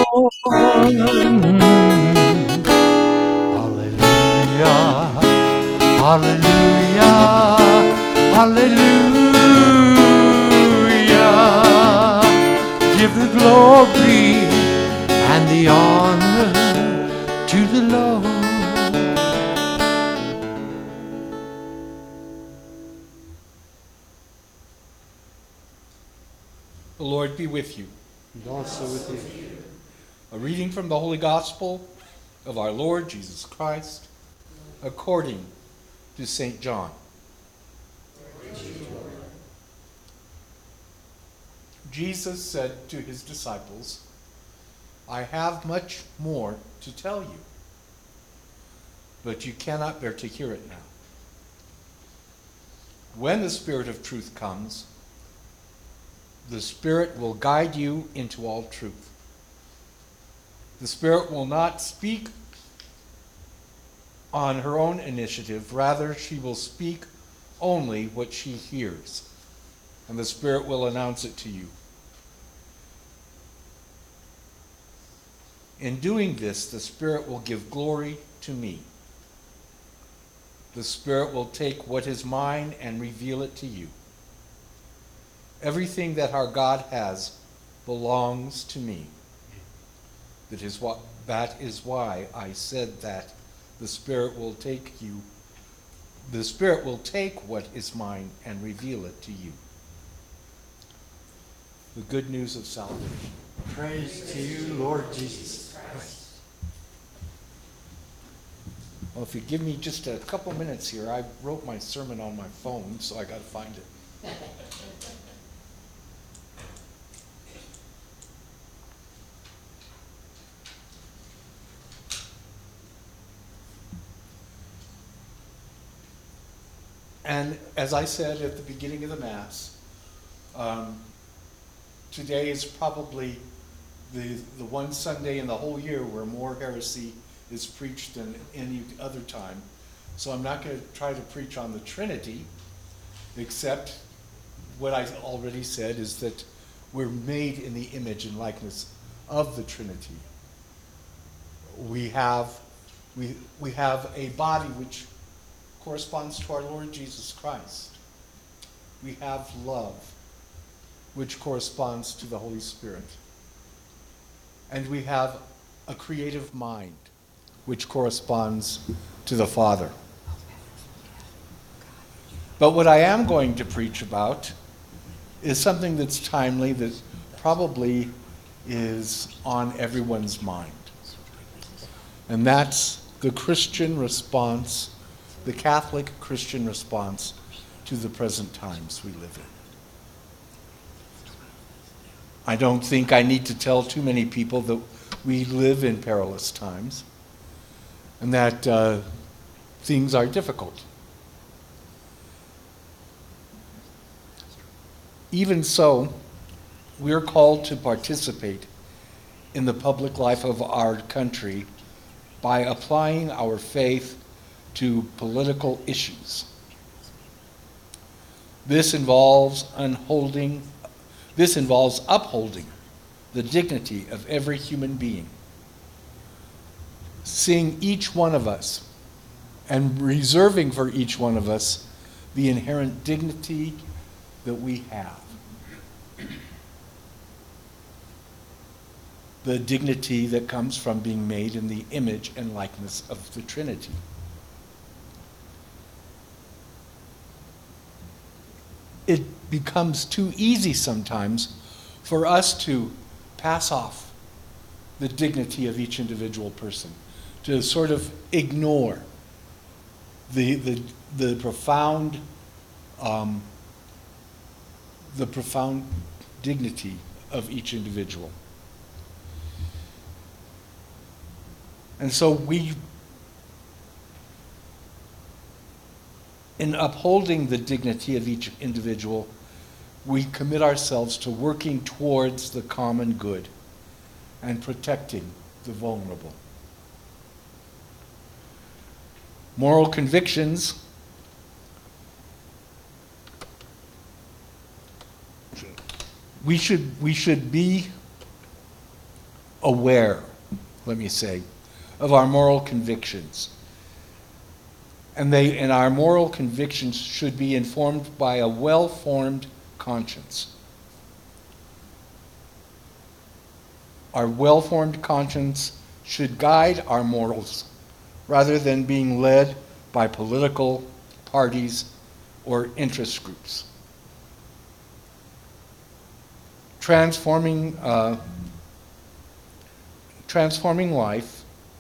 Hallelujah, hallelujah, hallelujah. Give the glory and the honor to the Lord. The Lord be with you. And also with you. A reading from the Holy Gospel of our Lord Jesus Christ according to St. John. Jesus said to his disciples, I have much more to tell you, but you cannot bear to hear it now. When the Spirit of truth comes, the Spirit will guide you into all truth. The Spirit will not speak on her own initiative. Rather, she will speak only what she hears, and the Spirit will announce it to you. In doing this, the Spirit will give glory to me. The Spirit will take what is mine and reveal it to you. Everything that our God has belongs to me. That is why I said that the Spirit will take what is mine and reveal it to you. The good news of salvation. Praise to you, Lord Jesus Christ. Well, if you give me just a couple minutes here, I wrote my sermon on my phone, so I got to find it. And as I said at the beginning of the Mass, today is probably the one Sunday in the whole year where more heresy is preached than any other time. So I'm not going to try to preach on the Trinity, except what I already said is that we're made in the image and likeness of the Trinity. We have a body which corresponds to our Lord Jesus Christ. We have love, which corresponds to the Holy Spirit. And we have a creative mind, which corresponds to the Father. But what I am going to preach about is something that's timely, that probably is on everyone's mind. And that's the Christian response, the Catholic Christian response to the present times we live in. I don't think I need to tell too many people that we live in perilous times and that things are difficult. Even so, we're called to participate in the public life of our country by applying our faith to political issues. This involves upholding the dignity of every human being, seeing each one of us and reserving for each one of us the inherent dignity that we have. The dignity that comes from being made in the image and likeness of the Trinity. It becomes too easy sometimes for us to pass off the dignity of each individual person, to sort of ignore the profound dignity of each individual. And so in upholding the dignity of each individual, we commit ourselves to working towards the common good and protecting the vulnerable. Moral convictions we should be aware, let me say, of our moral convictions. And our moral convictions should be informed by a well-formed conscience. Our well-formed conscience should guide our morals rather than being led by political parties or interest groups. Transforming life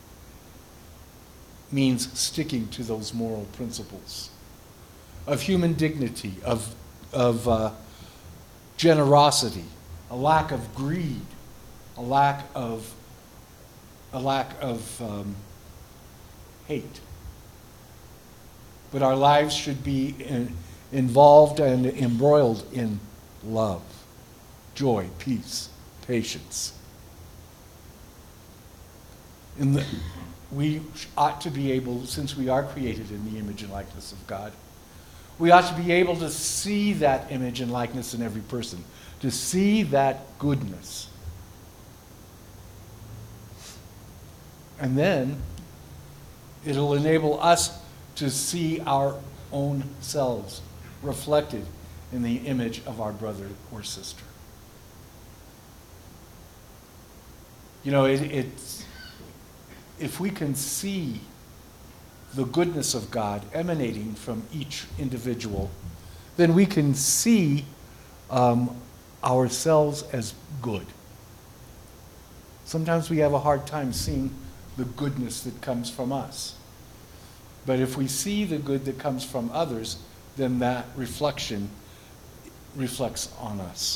means sticking to those moral principles of human dignity, of generosity, a lack of greed, a lack of hate. But our lives should be involved and embroiled in love, joy, peace, patience. We ought to be able, since we are created in the image and likeness of God, we ought to be able to see that image and likeness in every person, to see that goodness. And then it'll enable us to see our own selves reflected in the image of our brother or sister. You know, if we can see the goodness of God emanating from each individual, then we can see ourselves as good. Sometimes we have a hard time seeing the goodness that comes from us. But if we see the good that comes from others, then that reflection reflects on us.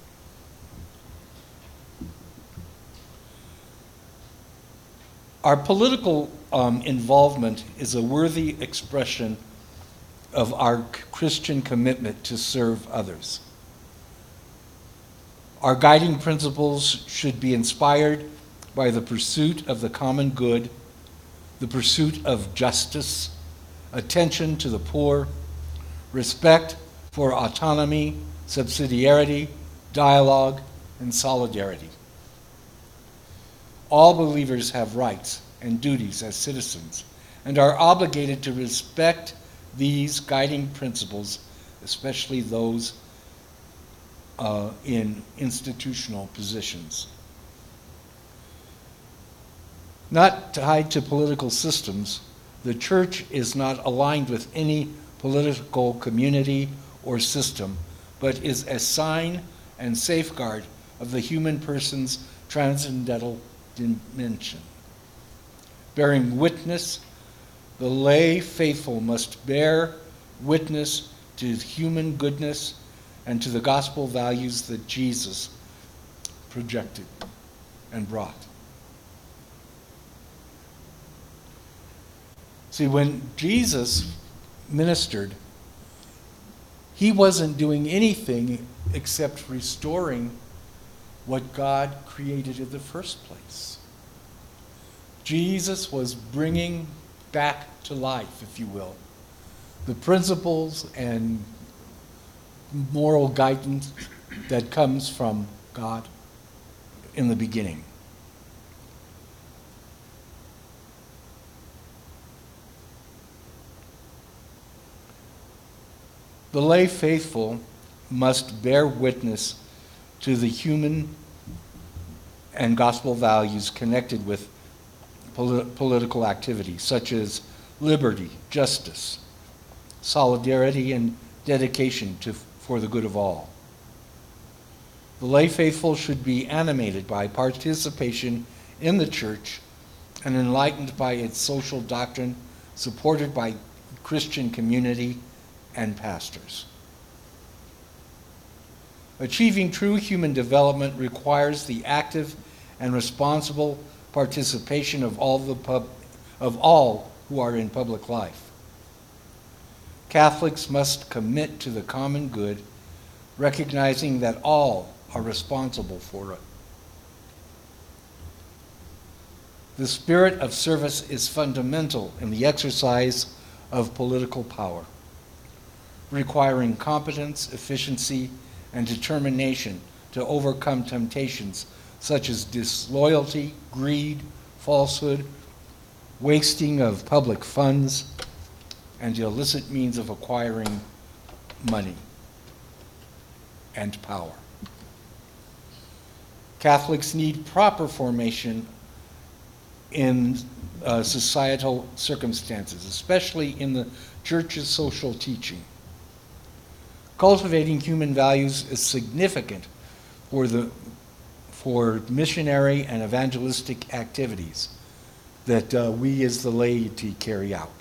Our political involvement is a worthy expression of our Christian commitment to serve others. Our guiding principles should be inspired by the pursuit of the common good, the pursuit of justice, attention to the poor, respect for autonomy, subsidiarity, dialogue, and solidarity. All believers have rights and duties as citizens and are obligated to respect these guiding principles, especially those in institutional positions. Not tied to political systems, the church is not aligned with any political community or system, but is a sign and safeguard of the human person's transcendental dimension. Bearing witness, the lay faithful must bear witness to human goodness and to the gospel values that Jesus projected and brought. See, when Jesus ministered, he wasn't doing anything except restoring what God created in the first place. Jesus was bringing back to life, if you will, the principles and moral guidance that comes from God in the beginning. The lay faithful must bear witness to the human and gospel values connected with political activity, such as liberty, justice, solidarity, and dedication for the good of all. The lay faithful should be animated by participation in the church and enlightened by its social doctrine, supported by Christian community and pastors. Achieving true human development requires the active and responsible participation of all who are in public life. Catholics must commit to the common good, recognizing that all are responsible for it. The spirit of service is fundamental in the exercise of political power, requiring competence, efficiency, and determination to overcome temptations such as disloyalty, greed, falsehood, wasting of public funds, and illicit means of acquiring money and power. Catholics need proper formation in societal circumstances, especially in the Church's social teaching. Cultivating human values is significant for missionary and evangelistic activities that we as the laity carry out.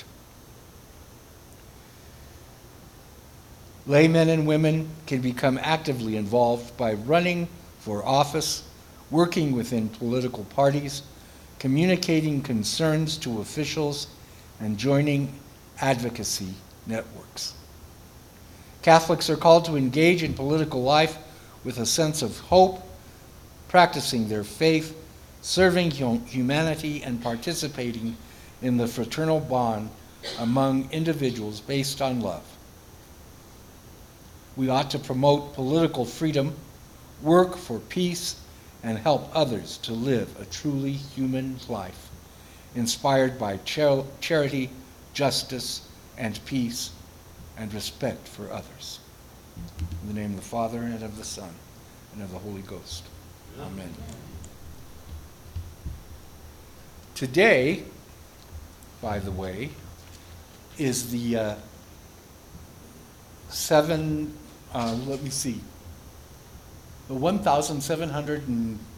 Laymen and women can become actively involved by running for office, working within political parties, communicating concerns to officials, and joining advocacy networks. Catholics are called to engage in political life with a sense of hope, practicing their faith, serving humanity, and participating in the fraternal bond among individuals based on love. We ought to promote political freedom, work for peace, and help others to live a truly human life, inspired by charity, justice, and peace, and respect for others. In the name of the Father, and of the Son, and of the Holy Ghost. Amen. Today, by the way, is the the